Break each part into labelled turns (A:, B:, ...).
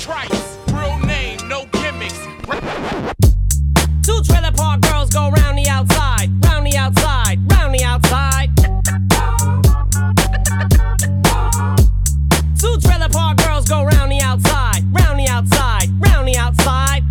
A: trice. Real name, no gimmicks.
B: Two trailer park girls go round the outside, round the outside, round the outside. Two trailer park girls go round the outside, round the outside, round the outside.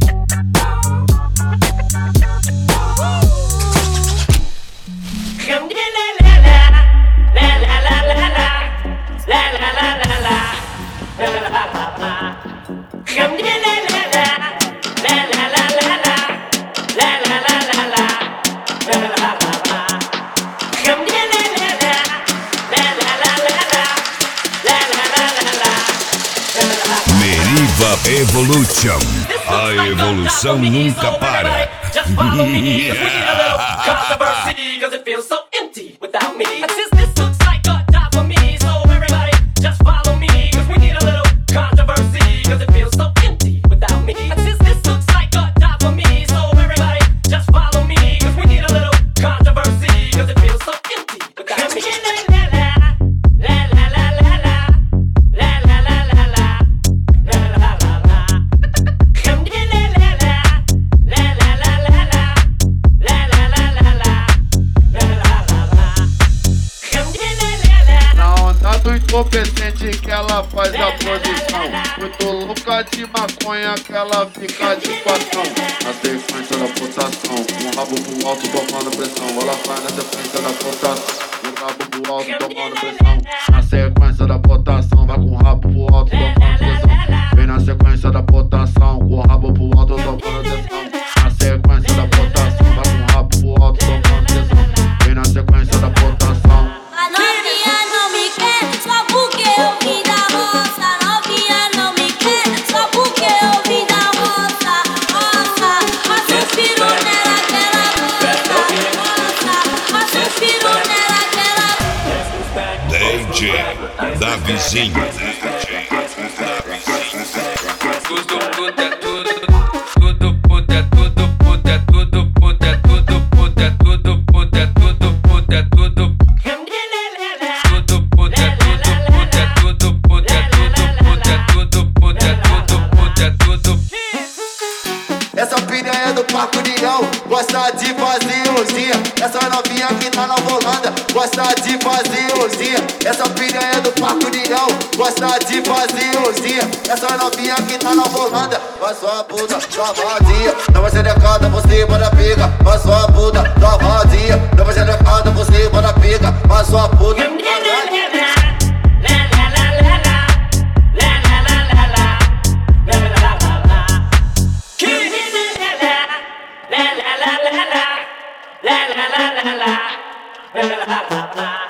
C: Meriva Evolution. A evolução nunca para.
B: Just follow me, 'cause we need a little controversy, 'cause it feels so empty without me. Since this looks like a job for me, so everybody just follow me, 'cause we need a little controversy, 'cause it feels so empty without me. Since this looks like a job for me, so everybody just follow me, 'cause we need a little controversy, 'cause it feels so empty without me.
D: Incompetente que ela faz a posição. Muito louca de maconha que ela fica de patrão. Na sequência da pulsação, com o rabo pro alto tomando pressão. Ela faz na sequência da pulsação, com o rabo pro alto tomando pressão. Na sequência da potação, vai com o rabo pro alto tomando pressão. Vem na sequência da potação, com o rabo pro alto tomando pressão. Na sequência da potação, vai com o rabo pro alto tomando pressão. Vem na sequência da potação.
E: A novinha não me quer só porque eu vim da roça. A novinha não me quer só porque eu vim da roça. Roça, roça o piru nela que ela gosta. Roça, roça o piru nela que ela gosta.
C: DJ da vizinha.
F: Tudo puta é tudo, tudo puta é tudo, puta é tudo, puta é tudo, puta é tudo, puta é tudo, puta é tudo. Tudo puta é tudo, puta é tudo, puta é tudo, puta é tudo, puta é tudo.
D: Essa piranha do Parque União gosta de fazer ilusia. Essa novinha que tá na Holanda gosta de fazer ilusia. Essa piranha do Parque União gosta de fazer ilusia. Essa novinha que tá na Holanda vai sua puta, sua vazia. Não vai ser decada, você manda pica. Vai sua puta, sua vazia. Não vai ser decada, você manda pica. Vai sua puta,
B: La la la la la la la la la la la la la la.